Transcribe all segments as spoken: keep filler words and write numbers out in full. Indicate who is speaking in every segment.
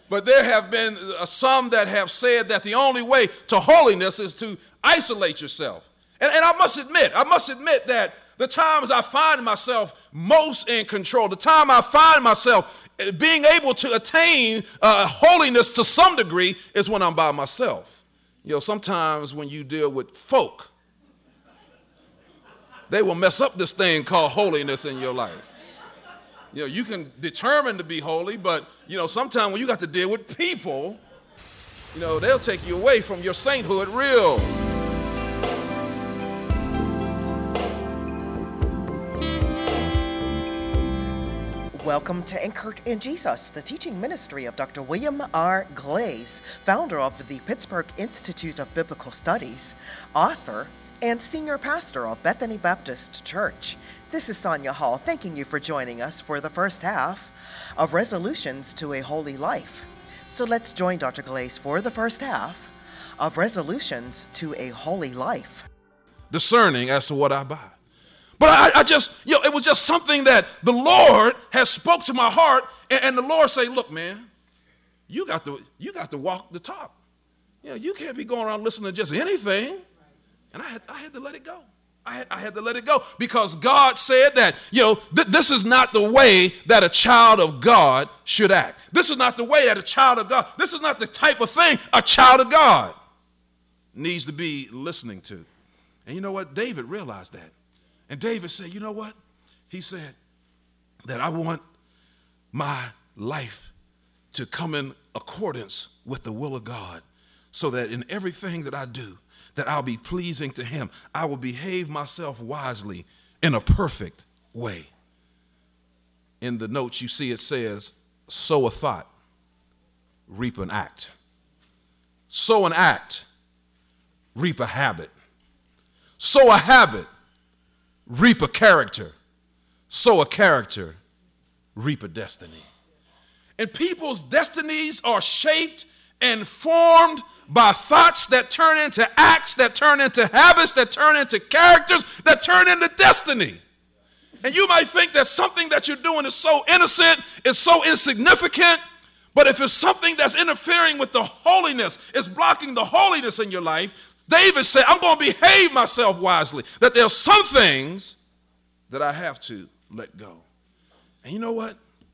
Speaker 1: But there have been uh, some that have said that the only way to holiness is to isolate yourself. And, and I must admit, I must admit that the times I find myself most in control, the time I find myself being able to attain uh, holiness to some degree is when I'm by myself. You know, sometimes when you deal with folk, they will mess up this thing called holiness in your life. You know, you can determine to be holy, but, you know, sometimes when you got to deal with people, you know, they'll take you away from your sainthood real.
Speaker 2: Welcome to Anchored in Jesus, the teaching ministry of Doctor William R. Glaze, founder of the Pittsburgh Institute of Biblical Studies, author, and senior pastor of Bethany Baptist Church. This is Sonia Hall, thanking you for joining us for the first half of Resolutions to a Holy Life. So let's join Doctor Glaze for the first half of Resolutions to a Holy Life.
Speaker 1: Discerning as to what I buy. But I, I just, you know, it was just something that the Lord has spoke to my heart, and, and the Lord say, look, man, you got to, you got to walk the talk. You know, you can't be going around listening to just anything. And I had, I had to let it go. I had, I had to let it go because God said that, you know, th- this is not the way that a child of God should act. This is not the way that a child of God, this is not the type of thing a child of God needs to be listening to. And you know what? David realized that. And David said, you know what? He said that I want my life to come in accordance with the will of God so that in everything that I do, that I'll be pleasing to him. I will behave myself wisely in a perfect way. In the notes you see it says, sow a thought, reap an act. Sow an act, reap a habit. Sow a habit, reap a character. Sow a character, reap a destiny. And people's destinies are shaped and formed by thoughts that turn into acts, that turn into habits, that turn into characters, that turn into destiny. And you might think that something that you're doing is so innocent, is so insignificant, but if it's something that's interfering with the holiness, it's blocking the holiness in your life, David said, I'm going to behave myself wisely, that there are some things that I have to let go. And you know what?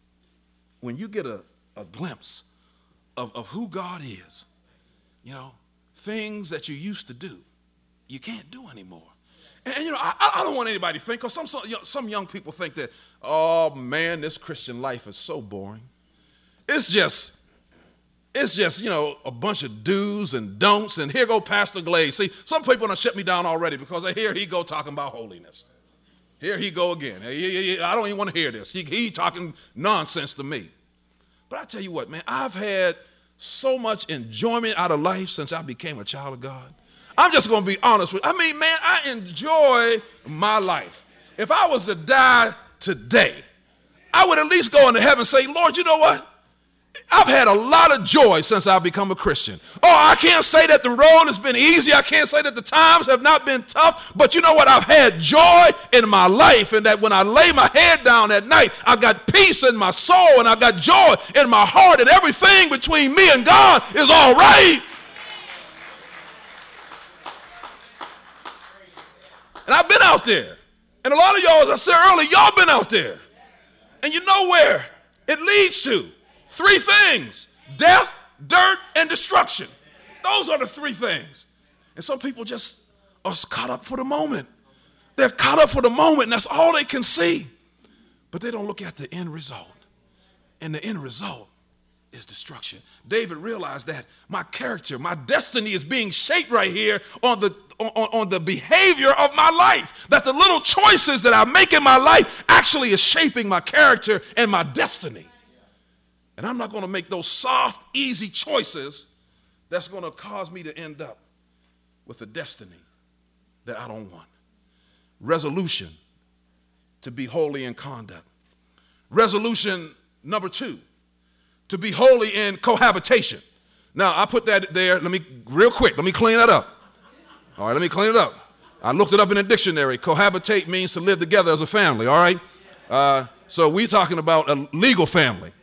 Speaker 1: When you get a, a glimpse of, of who God is, you know, things that you used to do, you can't do anymore. And, and you know, I, I don't want anybody to think, because some, some, some young people think that, oh man, this Christian life is so boring. It's just, it's just, you know, a bunch of do's and don'ts, and here go Pastor Glaze. See, some people done shut me down already because they hear he go talking about holiness. Here he go again. I don't even want to hear this. He, he talking nonsense to me. But I tell you what, man, I've had so much enjoyment out of life since I became a child of God. I'm just going to be honest with you. I mean, man, I enjoy my life. If I was to die today, I would at least go into heaven and say, Lord, you know what? I've had a lot of joy since I've become a Christian. Oh, I can't say that the road has been easy. I can't say that the times have not been tough. But you know what? I've had joy in my life, and that when I lay my head down at night, I got peace in my soul, and I got joy in my heart, and everything between me and God is all right. And I've been out there. And a lot of y'all, as I said earlier, y'all been out there. And you know where it leads to. Three things: death, dirt, and destruction. Those are the three things. And some people just are caught up for the moment. They're caught up for the moment, and that's all they can see. But they don't look at the end result. And the end result is destruction. David realized that my character, my destiny is being shaped right here on the, on, on the behavior of my life. That the little choices that I make in my life actually is shaping my character and my destiny. And I'm not going to make those soft, easy choices that's going to cause me to end up with a destiny that I don't want. Resolution to be holy in conduct. Resolution number two, to be holy in cohabitation. Now, I put that there. Let me, real quick, let me clean that up. All right, let me clean it up. I looked it up in the dictionary. Cohabitate means to live together as a family, all right? Uh, so we're talking about a legal family.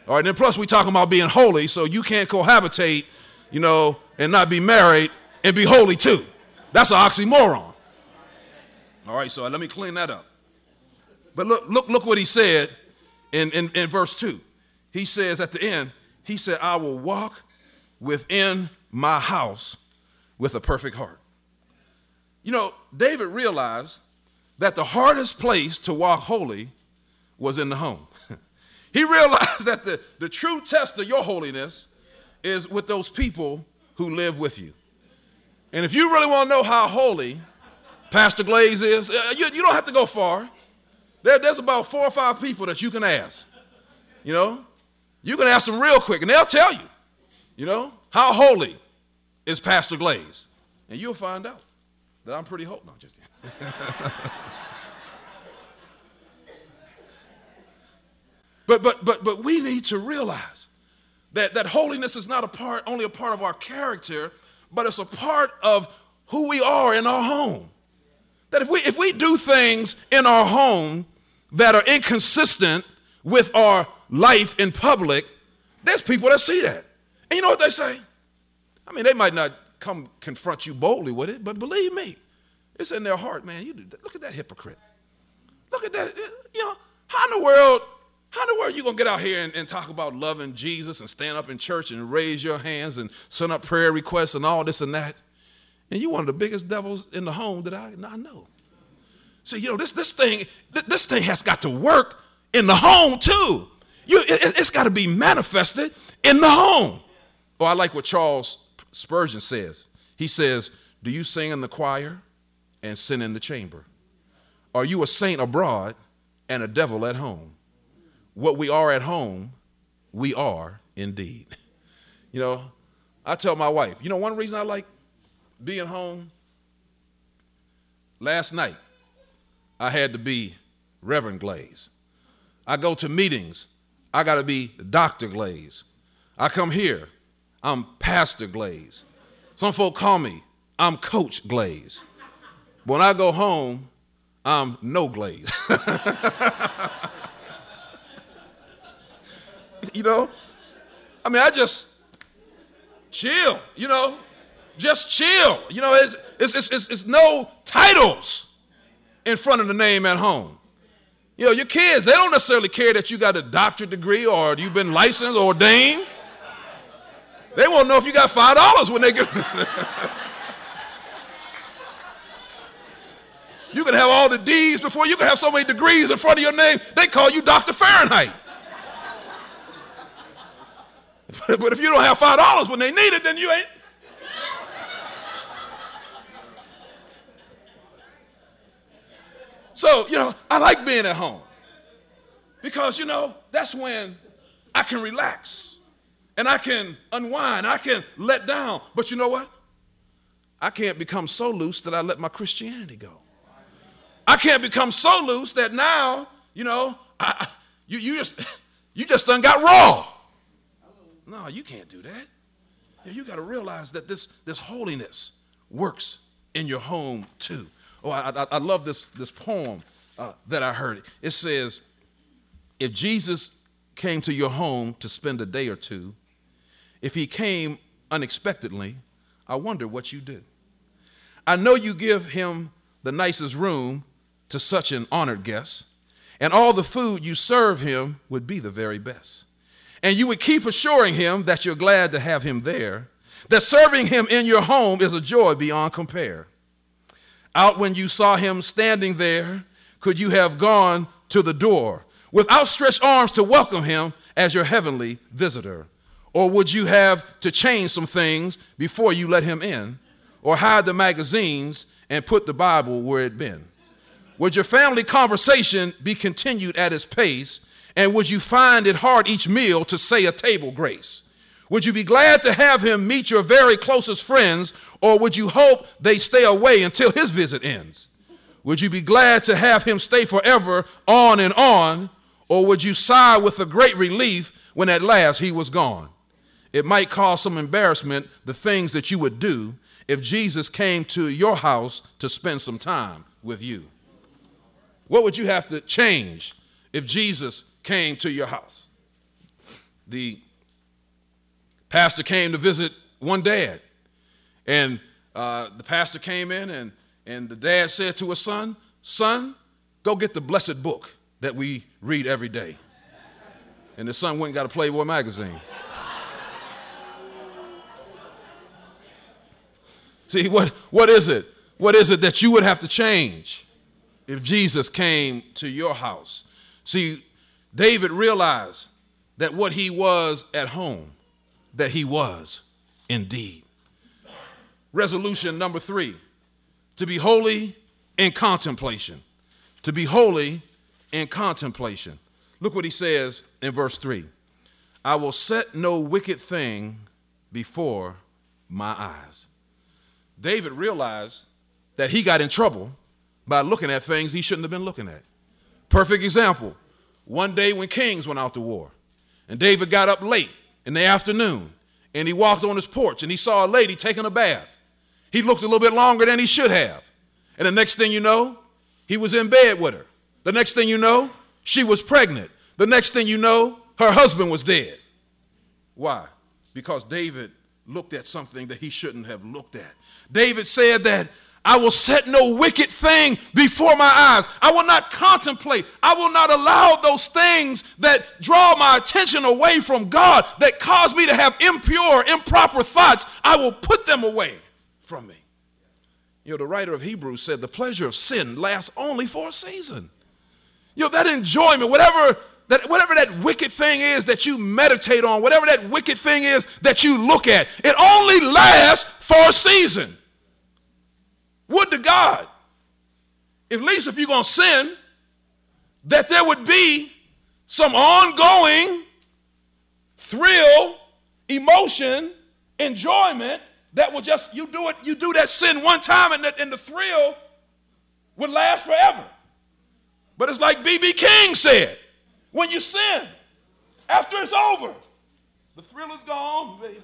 Speaker 1: All right, then plus we talking about being holy, so you can't cohabitate, you know, and not be married and be holy too. That's an oxymoron. All right, so let me clean that up. But look, look, look what he said in, in, in verse two. He says at the end, he said, I will walk within my house with a perfect heart. You know, David realized that the hardest place to walk holy was in the home. He realized that the, the true test of your holiness is with those people who live with you. And if you really want to know how holy Pastor Glaze is, uh, you, you don't have to go far. There, there's about four or five people that you can ask. You know, you can ask them real quick, and they'll tell you, you know, how holy is Pastor Glaze. And you'll find out that I'm pretty holy. No, just kidding. But but but but we need to realize that, that holiness is not a part, only a part of our character, but it's a part of who we are in our home. That if we if we do things in our home that are inconsistent with our life in public, there's people that see that. And you know what they say? I mean, they might not come confront you boldly with it, but believe me, it's in their heart, man. You do, look at that hypocrite. Look at that. You know, how in the world, how in the world are you going to get out here and, and talk about loving Jesus and stand up in church and raise your hands and send up prayer requests and all this and that? And you're one of the biggest devils in the home that I, I know. So, you know, this, this, thing, this thing has got to work in the home, too. You, it, it's got to be manifested in the home. Oh, I like what Charles Spurgeon says. He says, do you sing in the choir and sin in the chamber? Are you a saint abroad and a devil at home? What we are at home, we are indeed. You know, I tell my wife, you know, one reason I like being home, last night, I had to be Reverend Glaze. I go to meetings, I got to be Doctor Glaze. I come here, I'm Pastor Glaze. Some folk call me, I'm Coach Glaze. But when I go home, I'm no Glaze. You know, I mean, I just chill, you know, just chill. You know, it's, it's, it's, it's no titles in front of the name at home. You know, your kids, they don't necessarily care that you got a doctorate degree or you've been licensed or ordained. They want to know if you got five dollars when they get. You can have all the D's before you can have so many degrees in front of your name, they call you Doctor Fahrenheit. But if you don't have five dollars when they need it, then you ain't. So, you know, I like being at home because, you know, that's when I can relax and I can unwind, I can let down. But you know what? I can't become so loose that I let my Christianity go. I can't become so loose that now, you know, I, you, you just you just done got raw. No, you can't do that. You got to realize that this, this holiness works in your home too. Oh, I, I, I love this, this poem uh, that I heard. It says, if Jesus came to your home to spend a day or two, if he came unexpectedly, I wonder what you do. I know you give him the nicest room to such an honored guest, and all the food you serve him would be the very best. And you would keep assuring him that you're glad to have him there, that serving him in your home is a joy beyond compare. Out when you saw him standing there, could you have gone to the door with outstretched arms to welcome him as your heavenly visitor? Or would you have to change some things before you let him in, or hide the magazines and put the Bible where it been? Would your family conversation be continued at its pace, and would you find it hard each meal to say a table grace? Would you be glad to have him meet your very closest friends, or would you hope they stay away until his visit ends? Would you be glad to have him stay forever on and on, or would you sigh with a great relief when at last he was gone? It might cause some embarrassment, the things that you would do if Jesus came to your house to spend some time with you. What would you have to change if Jesus came to your house? the pastor came to visit one dad, and uh, the pastor came in, and, and the dad said to his son, son, go get the blessed book that we read every day. And the son went and got a Playboy magazine. See, what, what is it? What is it that you would have to change if Jesus came to your house? See, David realized that what he was at home, that he was indeed. Resolution number three, to be holy in contemplation. To be holy in contemplation. Look what he says in verse three. I will set no wicked thing before my eyes. David realized that he got in trouble by looking at things he shouldn't have been looking at. Perfect example. One day when kings went out to war, and David got up late in the afternoon, and he walked on his porch, and he saw a lady taking a bath. He looked a little bit longer than he should have. And the next thing you know, he was in bed with her. The next thing you know, she was pregnant. The next thing you know, her husband was dead. Why? Because David looked at something that he shouldn't have looked at. David said that I will set no wicked thing before my eyes. I will not contemplate. I will not allow those things that draw my attention away from God, that cause me to have impure, improper thoughts. I will put them away from me. You know, the writer of Hebrews said the pleasure of sin lasts only for a season. You know, that enjoyment, whatever that, whatever that wicked thing is that you meditate on, whatever that wicked thing is that you look at, it only lasts for a season. Would to God, at least if you're going to sin, that there would be some ongoing thrill, emotion, enjoyment that will just, you do it, you do that sin one time and, that, and the thrill would last forever. But it's like B B King said, when you sin, after it's over, the thrill is gone, baby.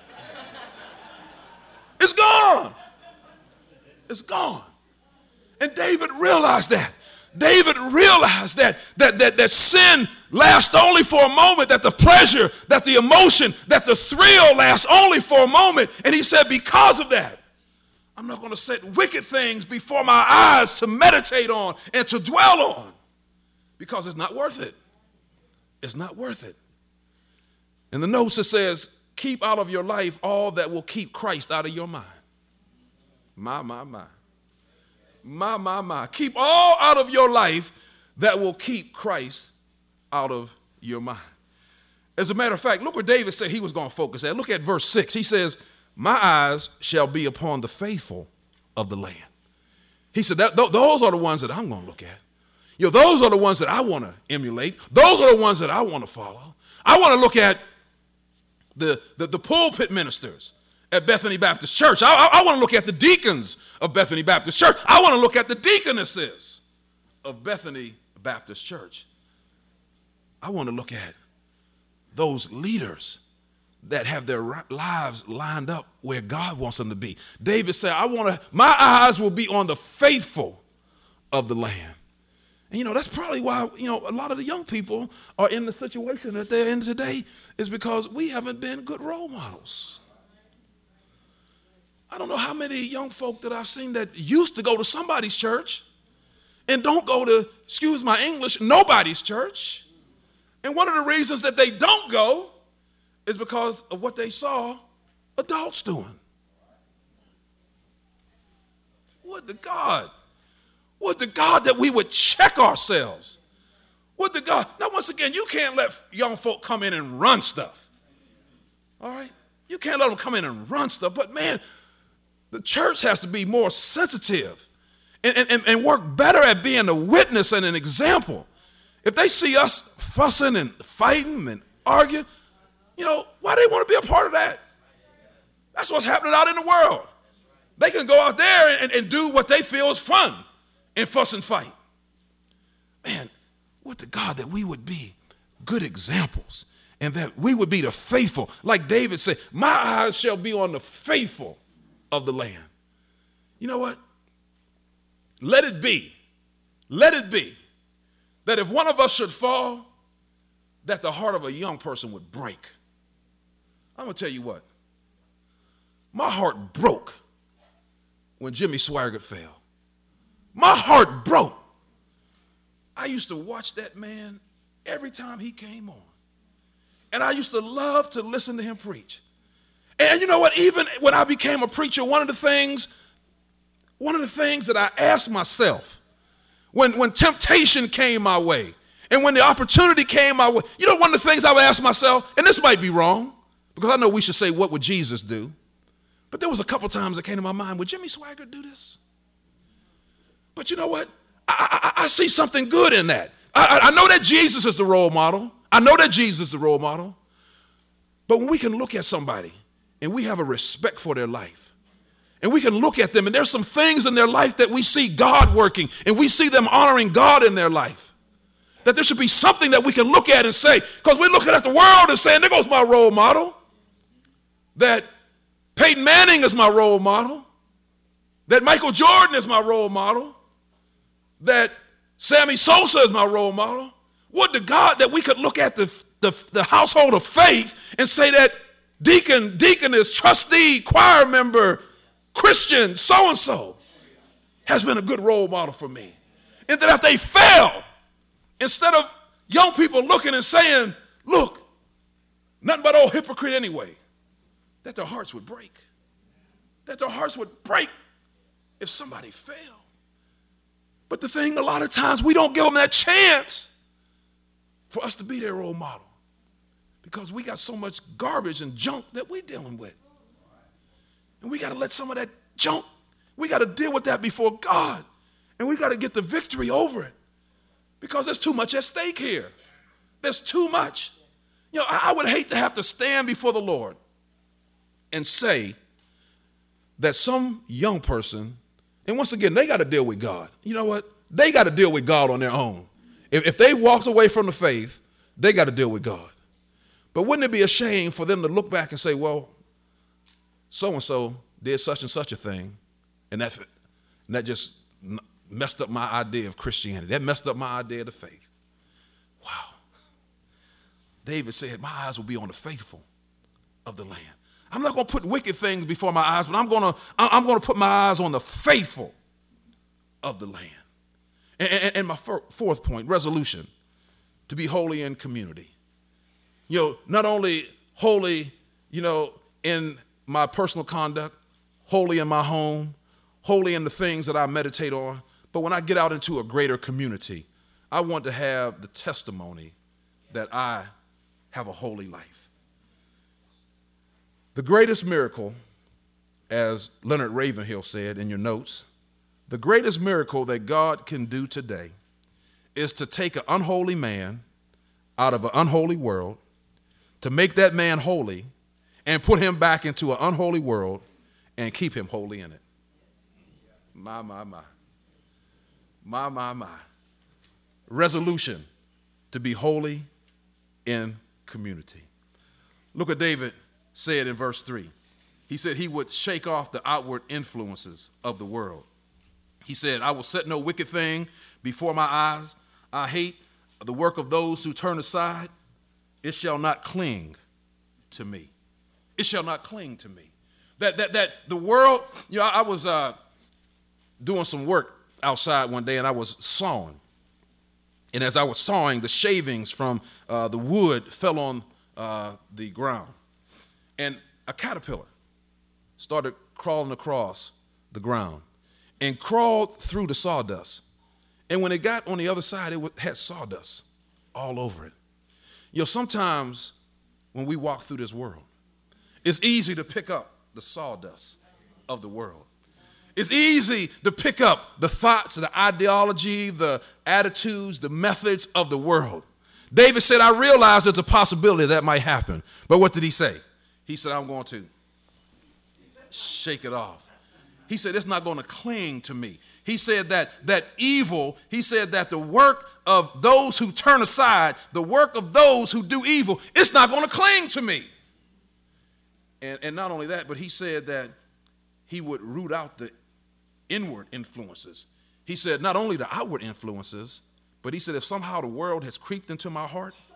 Speaker 1: It's gone. It's gone. And David realized that. David realized that, that, that, that sin lasts only for a moment, that the pleasure, that the emotion, that the thrill lasts only for a moment. And he said, because of that, I'm not going to set wicked things before my eyes to meditate on and to dwell on, because it's not worth it. It's not worth it. In the notes it says, keep out of your life all that will keep Christ out of your mind. My, my, my. My, my, my. Keep all out of your life that will keep Christ out of your mind. As a matter of fact, look where David said he was going to focus at. Look at verse six. He says, my eyes shall be upon the faithful of the land. He said, that, th- those are the ones that I'm going to look at. You know, those are the ones that I want to emulate. Those are the ones that I want to follow. I want to look at the, the, the pulpit ministers at Bethany Baptist Church. I, I, I want to look at the deacons of Bethany Baptist Church. I want to look at the deaconesses of Bethany Baptist Church. I want to look at those leaders that have their lives lined up where God wants them to be. David said, I want to, my eyes will be on the faithful of the land. And, you know, that's probably why, you know, a lot of the young people are in the situation that they're in today, is because we haven't been good role models. I don't know how many young folk that I've seen that used to go to somebody's church and don't go to, excuse my English, nobody's church. And one of the reasons that they don't go is because of what they saw adults doing. Would to God, would to God that we would check ourselves. Would to God, now once again, you can't let young folk come in and run stuff. All right? You can't let them come in and run stuff, but man, the church has to be more sensitive and, and, and work better at being a witness and an example. If they see us fussing and fighting and arguing, you know, why they want to be a part of that? That's what's happening out in the world. They can go out there and, and do what they feel is fun and fuss and fight. Man, would to God that we would be good examples and that we would be the faithful. Like David said, my eyes shall be on the faithful of the land. You know what? Let it be. Let it be that if one of us should fall, that the heart of a young person would break. I'm going to tell you what. My heart broke when Jimmy Swaggart fell. My heart broke. I used to watch that man every time he came on. And I used to love to listen to him preach. And you know what? Even when I became a preacher, one of the things, one of the things that I asked myself when, when temptation came my way and when the opportunity came my way, you know, one of the things I would ask myself, and this might be wrong, because I know we should say, what would Jesus do? But there was a couple times that came to my mind, would Jimmy Swaggart do this? But you know what? I, I, I see something good in that. I, I know that Jesus is the role model. I know that Jesus is the role model. But when we can look at somebody and we have a respect for their life, and we can look at them and there's some things in their life that we see God working and we see them honoring God in their life, that there should be something that we can look at and say, because we're looking at the world and saying, there goes my role model, that Peyton Manning is my role model, that Michael Jordan is my role model, that Sammy Sosa is my role model. What to God that we could look at the, the, the household of faith and say that deacon, deaconess, trustee, choir member, Christian, so-and-so has been a good role model for me. And that if they fail, instead of young people looking and saying, look, nothing but old hypocrite anyway, that their hearts would break. That their hearts would break if somebody failed. But the thing, a lot of times, we don't give them that chance for us to be their role model because we got so much garbage and junk that we're dealing with. And we got to let some of that junk, we got to deal with that before God. And we got to get the victory over it because there's too much at stake here. There's too much. You know, I, I would hate to have to stand before the Lord and say that some young person, and once again, they got to deal with God. You know what? They got to deal with God on their own. If, if they walked away from the faith, they got to deal with God. But wouldn't it be a shame for them to look back and say, well, so-and-so did such and such a thing, and that, and that just messed up my idea of Christianity. That messed up my idea of the faith. Wow. David said, my eyes will be on the faithful of the land. I'm not going to put wicked things before my eyes, but I'm going to I'm going to put my eyes on the faithful of the land. And, and, and my fourth point, resolution, to be holy in community. You know, not only holy, you know, in my personal conduct, holy in my home, holy in the things that I meditate on, but when I get out into a greater community, I want to have the testimony that I have a holy life. The greatest miracle, as Leonard Ravenhill said in your notes, the greatest miracle that God can do today is to take an unholy man out of an unholy world, to make that man holy, and put him back into an unholy world and keep him holy in it. My, my, my. My, my, my. Resolution to be holy in community. Look what David said in verse three. He said he would shake off the outward influences of the world. He said, I will set no wicked thing before my eyes. I hate the work of those who turn aside. It shall not cling to me. It shall not cling to me. That that that the world, you know, I was uh, doing some work outside one day and I was sawing. And as I was sawing, the shavings from uh, the wood fell on uh, the ground. And a caterpillar started crawling across the ground and crawled through the sawdust. And when it got on the other side, it had sawdust all over it. You know, sometimes when we walk through this world, it's easy to pick up the sawdust of the world. It's easy to pick up the thoughts, the ideology, the attitudes, the methods of the world. David said, I realize there's a possibility that might happen. But what did he say? He said, I'm going to shake it off. He said, it's not going to cling to me. He said that that evil, he said that the work of those who turn aside, the work of those who do evil, it's not going to cling to me. And, and not only that, but he said that he would root out the inward influences. He said not only the outward influences, but he said if somehow the world has creeped into my heart,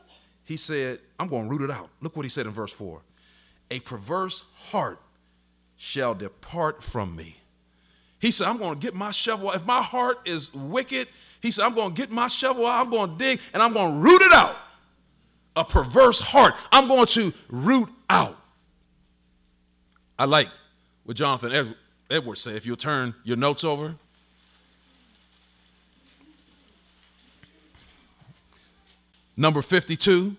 Speaker 1: he said, I'm going to root it out. Look what he said in verse four. A perverse heart shall depart from me. He said, I'm going to get my shovel. If my heart is wicked, he said, I'm going to get my shovel out, I'm going to dig, and I'm going to root it out. A perverse heart, I'm going to root out. I like what Jonathan Edwards said. If you'll turn your notes over. Number fifty-two.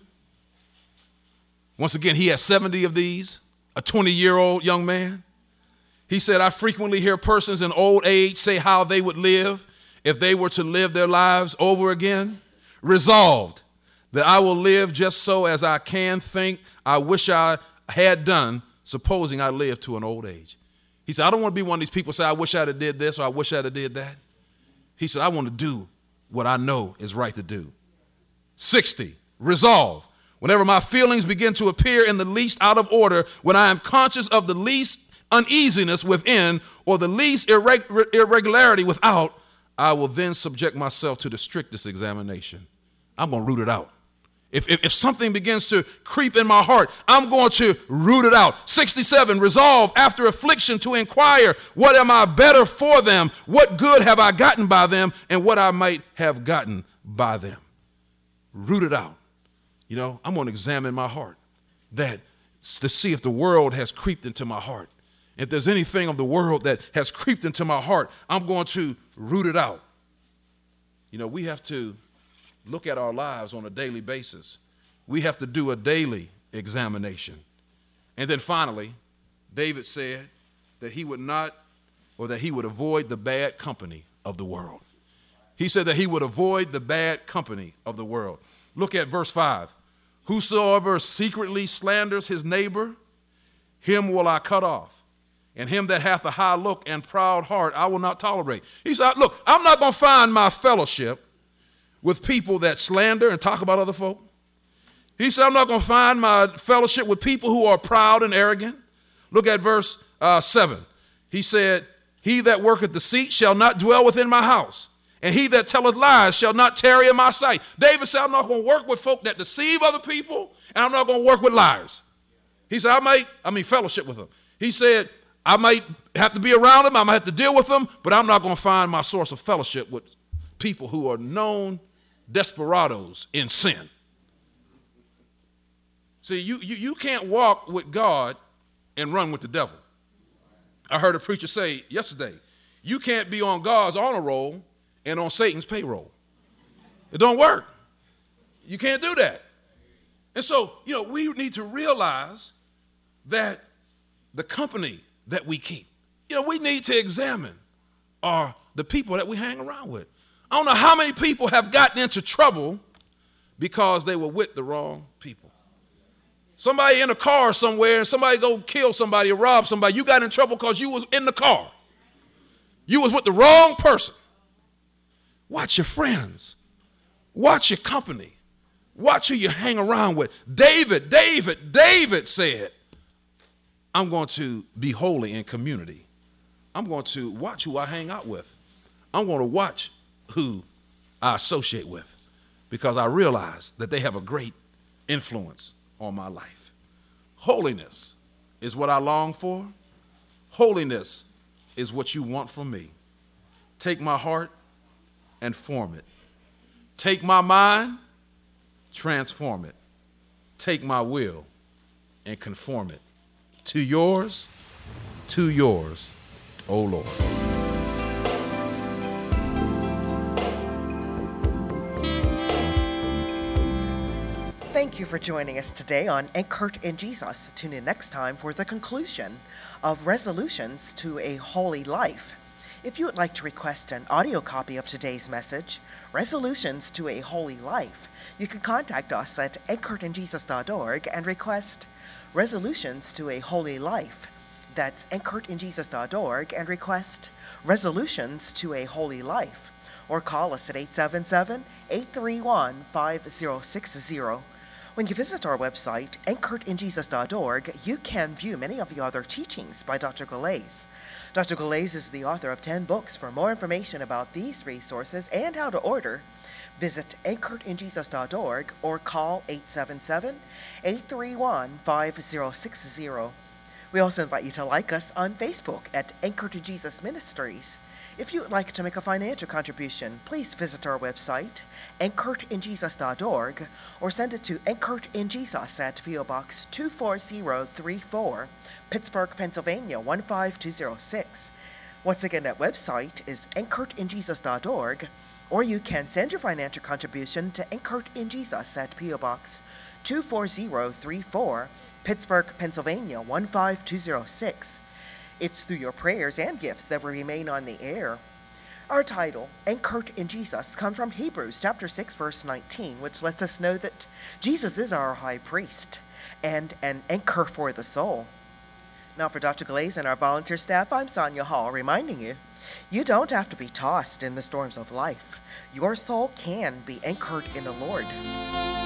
Speaker 1: Once again, he has seventy of these, a twenty-year-old young man. He said, I frequently hear persons in old age say how they would live if they were to live their lives over again. Resolved that I will live just so as I can think I wish I had done, supposing I lived to an old age. He said, I don't want to be one of these people who say, I wish I'd have did this or I wish I'd have did that. He said, I want to do what I know is right to do. sixty, resolve. Whenever my feelings begin to appear in the least out of order, when I am conscious of the least uneasiness within or the least irreg- irregularity without, I will then subject myself to the strictest examination. I'm going to root it out. If, if, if something begins to creep in my heart, I'm going to root it out. sixty-seven, resolve after affliction to inquire, what am I better for them? What good have I gotten by them? And what I might have gotten by them. Root it out. You know, I'm going to examine my heart that to see if the world has creeped into my heart. If there's anything of the world that has creeped into my heart, I'm going to root it out. You know, we have to look at our lives on a daily basis. We have to do a daily examination. And then finally, David said that he would not, or that he would avoid the bad company of the world. He said that he would avoid the bad company of the world. Look at verse five. Whosoever secretly slanders his neighbor, him will I cut off. And him that hath a high look and proud heart, I will not tolerate. He said, look, I'm not going to find my fellowship with people that slander and talk about other folk. He said, I'm not going to find my fellowship with people who are proud and arrogant. Look at verse uh, seven. He said, he that worketh deceit shall not dwell within my house, and he that telleth lies shall not tarry in my sight. David said, I'm not going to work with folk that deceive other people, and I'm not going to work with liars. He said, I might, I mean, fellowship with them. He said, I might have to be around them, I might have to deal with them, but I'm not going to find my source of fellowship with people who are known desperados in sin. See, you, you, you can't walk with God and run with the devil. I heard a preacher say yesterday, you can't be on God's honor roll and on Satan's payroll. It don't work. You can't do that. And so, you know, we need to realize that the company that we keep, you know, we need to examine are the people that we hang around with. I don't know how many people have gotten into trouble because they were with the wrong people. Somebody in a car somewhere and somebody go kill somebody or rob somebody. You got in trouble because you was in the car. You was with the wrong person. Watch your friends. Watch your company. Watch who you hang around with. David, David, David said, I'm going to be holy in community. I'm going to watch who I hang out with. I'm going to watch who I associate with because I realize that they have a great influence on my life. Holiness is what I long for. Holiness is what you want from me. Take my heart and form it. Take my mind, transform it. Take my will and conform it to yours, to yours, O Lord.
Speaker 2: Thank you for joining us today on Anchored in Jesus. Tune in next time for the conclusion of Resolutions to a Holy Life. If you would like to request an audio copy of today's message, Resolutions to a Holy Life, you can contact us at anchored in jesus dot org and request Resolutions to a Holy Life. That's anchored in jesus dot org and request Resolutions to a Holy Life. Or call us at eight seven seven, eight three one, five zero six zero. When you visit our website, anchored in jesus dot org, you can view many of the other teachings by Doctor Galais. Doctor Galais is the author of ten books. For more information about these resources and how to order, Visit anchored in jesus dot org or call eight seven seven, eight three one, five zero six zero. We also invite you to like us on Facebook at Anchored in Jesus Ministries. If you would like to make a financial contribution, please visit our website, anchored in jesus dot org, or send it to Anchored in Jesus at P O Box two four zero three four, Pittsburgh, Pennsylvania one five two zero six. Once again, that website is anchored in jesus dot org, or you can send your financial contribution to Anchored in Jesus at P O Box two four zero three four, Pittsburgh, Pennsylvania one five two zero six. It's through your prayers and gifts that we remain on the air. Our title, Anchored in Jesus, comes from Hebrews chapter six, verse nineteen, which lets us know that Jesus is our high priest and an anchor for the soul. Now for Doctor Glaze and our volunteer staff, I'm Sonia Hall, reminding you, you don't have to be tossed in the storms of life. Your soul can be anchored in the Lord.